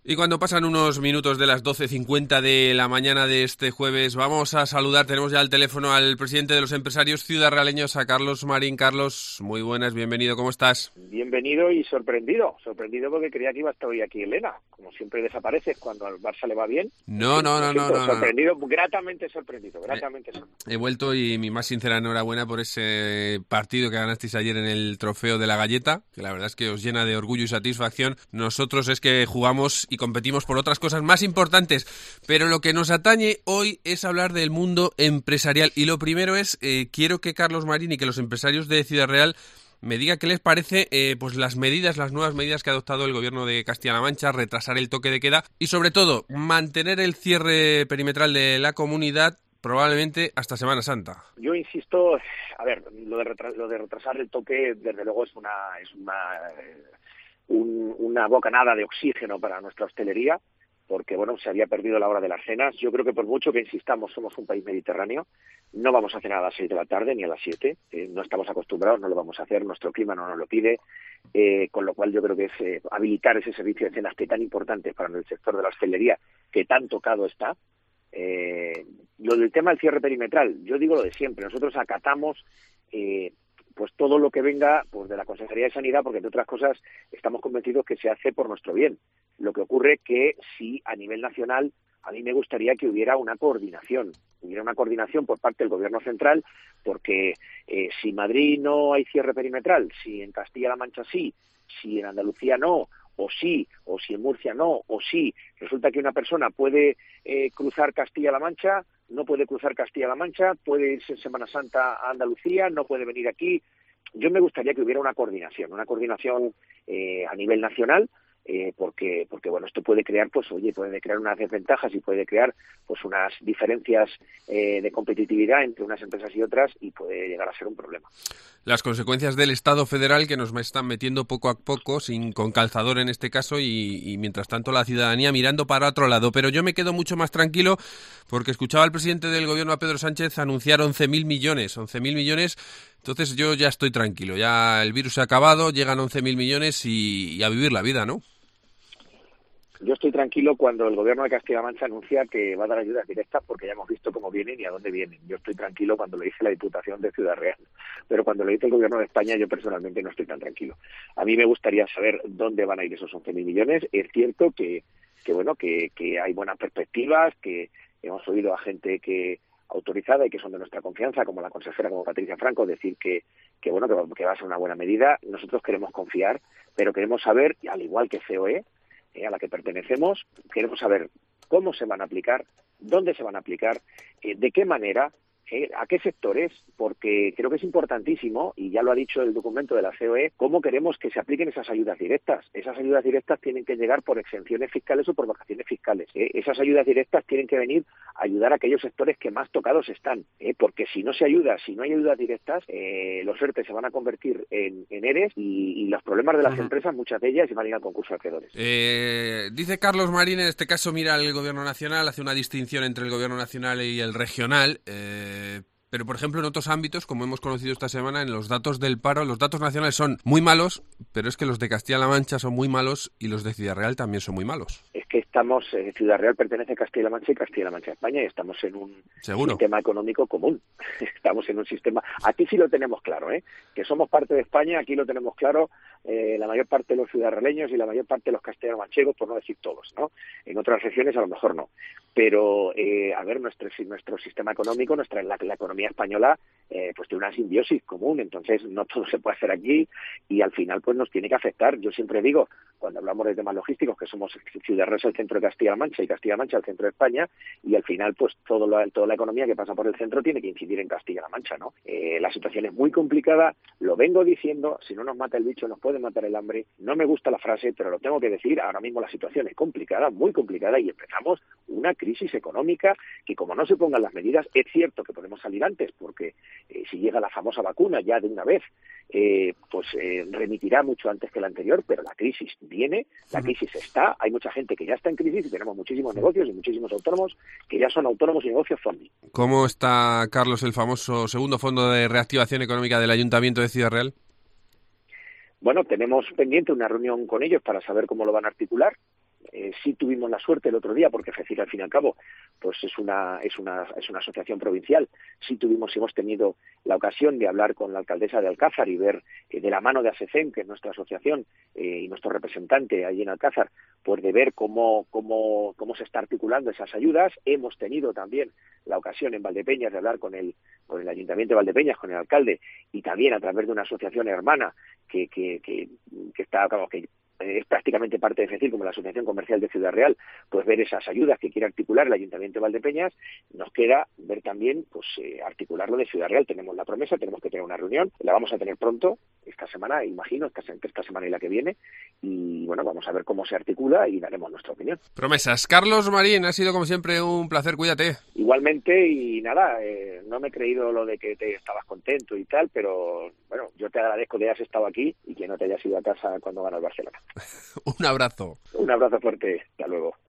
Y cuando pasan unos minutos de las 12:50 de la mañana de este jueves, vamos a saludar, tenemos ya al teléfono al presidente de los empresarios ciudadrealeños, a Carlos Marín. Carlos, muy buenas, bienvenido, ¿cómo estás? Bienvenido y sorprendido porque creía que iba a estar hoy aquí Elena. Como siempre desapareces cuando al Barça le va bien. No. Sorprendido, gratamente sorprendido. He vuelto y mi más sincera enhorabuena por ese partido que ganasteis ayer en el Trofeo de la Galleta, que la verdad es que os llena de orgullo y satisfacción. Nosotros es que jugamos y competimos por otras cosas más importantes, pero lo que nos atañe hoy es hablar del mundo empresarial y lo primero es, quiero que Carlos Marín y que los empresarios de Ciudad Real me diga qué les parece pues las nuevas medidas que ha adoptado el gobierno de Castilla-La Mancha, retrasar el toque de queda y sobre todo mantener el cierre perimetral de la comunidad probablemente hasta Semana Santa. Yo insisto, a ver, lo de retrasar el toque desde luego es una bocanada de oxígeno para nuestra hostelería, porque bueno, se había perdido la hora de las cenas. Yo creo que por mucho que insistamos, somos un país mediterráneo, no vamos a cenar a las 6 de la tarde ni a las 7, no estamos acostumbrados, no lo vamos a hacer, nuestro clima no nos lo pide, con lo cual yo creo que es habilitar ese servicio de cenas que tan importante para el sector de la hostelería, que tan tocado está. Lo del tema del cierre perimetral, yo digo lo de siempre, nosotros acatamos pues todo lo que venga pues de la Consejería de Sanidad, porque entre otras cosas estamos convencidos que se hace por nuestro bien. Lo que ocurre que sí, a nivel nacional, a mí me gustaría que hubiera una coordinación por parte del Gobierno central, porque si en Madrid no hay cierre perimetral, si en Castilla-La Mancha sí, si en Andalucía no, o sí, o si en Murcia no, o sí, resulta que una persona puede cruzar Castilla-La Mancha, no puede cruzar Castilla-La Mancha, puede irse en Semana Santa a Andalucía, no puede venir aquí. Yo me gustaría que hubiera una coordinación a nivel nacional, porque bueno, esto puede crear puede crear unas desventajas y puede crear pues unas diferencias de competitividad entre unas empresas y otras y puede llegar a ser un problema. Las consecuencias del Estado federal que nos están metiendo poco a poco, con calzador en este caso, y mientras tanto la ciudadanía mirando para otro lado. Pero yo me quedo mucho más tranquilo porque escuchaba al presidente del gobierno, a Pedro Sánchez, anunciar 11.000 millones. Entonces yo ya estoy tranquilo, ya el virus se ha acabado, llegan 11.000 millones y a vivir la vida, ¿no? Yo estoy tranquilo cuando el Gobierno de Castilla-La Mancha anuncia que va a dar ayudas directas porque ya hemos visto cómo vienen y a dónde vienen. Yo estoy tranquilo cuando lo dice la Diputación de Ciudad Real, pero cuando lo dice el Gobierno de España yo personalmente no estoy tan tranquilo. A mí me gustaría saber dónde van a ir esos 11.000 millones. Es cierto que hay buenas perspectivas, que hemos oído a gente autorizada y que son de nuestra confianza, como la consejera, como Patricia Franco, decir que va a ser una buena medida. Nosotros queremos confiar, pero queremos saber, y al igual que COE, a la que pertenecemos, queremos saber cómo se van a aplicar, dónde se van a aplicar, de qué manera, a qué sectores, porque creo que es importantísimo, y ya lo ha dicho el documento de la COE, cómo queremos que se apliquen esas ayudas directas. Esas ayudas directas tienen que llegar por exenciones fiscales o por vacaciones fiscales. Esas ayudas directas tienen que venir a ayudar a aquellos sectores que más tocados están, porque si no hay ayudas directas, los ERTE se van a convertir en ERES y los problemas de las empresas, muchas de ellas, se van a ir al concurso de acreedores. Dice Carlos Marín, en este caso mira al gobierno nacional, hace una distinción entre el gobierno nacional y el regional, pero, por ejemplo, en otros ámbitos, como hemos conocido esta semana, en los datos del paro, los datos nacionales son muy malos, pero es que los de Castilla-La Mancha son muy malos y los de Ciudad Real también son muy malos. Es que Ciudad Real pertenece a Castilla-La Mancha y Castilla-La Mancha a España y estamos en un sistema económico común. Estamos en un sistema... Aquí sí lo tenemos claro, que somos parte de España, aquí lo tenemos claro la mayor parte de los ciudadraleños y la mayor parte de los castellano-manchegos, por no decir todos, ¿no? En otras regiones a lo mejor no. Pero, nuestro sistema económico, la economía española, pues tiene una simbiosis común, entonces no todo se puede hacer aquí y al final pues nos tiene que afectar. Yo siempre digo, cuando hablamos de temas logísticos, que somos Ciudad Real el centro de Castilla-La Mancha y Castilla-La Mancha el centro de España, y al final pues toda la economía que pasa por el centro tiene que incidir en Castilla-La Mancha, ¿no? La situación es muy complicada, lo vengo diciendo, si no nos mata el bicho nos puede matar el hambre. No me gusta la frase, pero lo tengo que decir, ahora mismo la situación es complicada, muy complicada, y empezamos una crisis económica que, como no se pongan las medidas, es cierto que podemos salir antes, porque si llega la famosa vacuna ya de una vez, remitirá mucho antes que la anterior, pero la crisis viene, la crisis está, hay mucha gente que ya está en crisis y tenemos muchísimos negocios y muchísimos autónomos que ya son autónomos y negocios zombie. ¿Cómo está, Carlos, el famoso segundo fondo de reactivación económica del Ayuntamiento de Ciudad Real? Bueno, tenemos pendiente una reunión con ellos para saber cómo lo van a articular. Sí tuvimos la suerte el otro día, porque FECIR al fin y al cabo pues es una asociación provincial. Sí hemos tenido la ocasión de hablar con la alcaldesa de Alcázar y ver de la mano de ASECEM, que es nuestra asociación y nuestro representante allí en Alcázar, pues de ver cómo se está articulando esas ayudas. Hemos tenido también la ocasión en Valdepeñas de hablar con el Ayuntamiento de Valdepeñas, con el alcalde, y también a través de una asociación hermana que está, que es prácticamente parte de FECIR, como la Asociación Comercial de Ciudad Real, pues ver esas ayudas que quiere articular el Ayuntamiento de Valdepeñas. Nos queda ver también pues articularlo de Ciudad Real. Tenemos la promesa, tenemos que tener una reunión, la vamos a tener pronto, esta semana, imagino, entre esta semana y la que viene, y bueno, vamos a ver cómo se articula y daremos nuestra opinión. Promesas. Carlos Marín, ha sido como siempre un placer, cuídate. Igualmente, y nada, no me he creído lo de que te estabas contento y tal, pero bueno, yo te agradezco que hayas estado aquí y que no te hayas ido a casa cuando gana el Barcelona. Un abrazo. Un abrazo fuerte, hasta luego.